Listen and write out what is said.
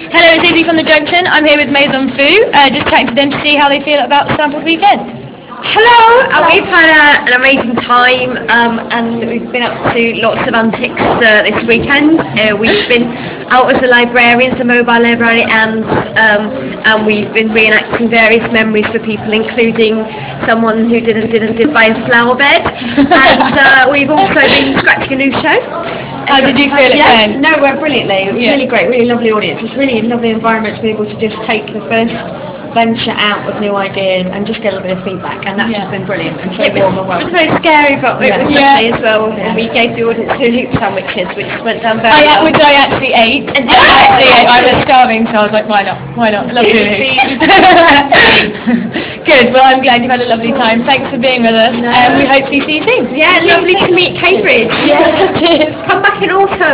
Hello, it's Izzy from The Junction. I'm here with Maison Fu, just chatting to them to see how they feel about Sampled Weekend. Hello, we've had an amazing time and we've been up to lots of antics this weekend. We've been out as the librarians, the mobile library, and we've been reenacting various memories for people, including someone who did buy a flower bed, and we've also been scratching a new show. How did you feel it went? No, it went brilliantly. It was really great, really lovely audience. It's really a lovely environment to be able to just take the first venture out with new ideas and just get a little bit of feedback, and that's just been brilliant and so warm and welcome. It was very scary, but it was lovely as well. And we gave the audience 2 hoop sandwiches, which went down very well. Which I actually ate. I was starving, so I was like, why not? I love doing it. Good, well I'm glad you've had a lovely time. Thanks for being with us, and we hopefully see you soon. Yeah, lovely to meet Cambridge. Cheers. Come back in autumn.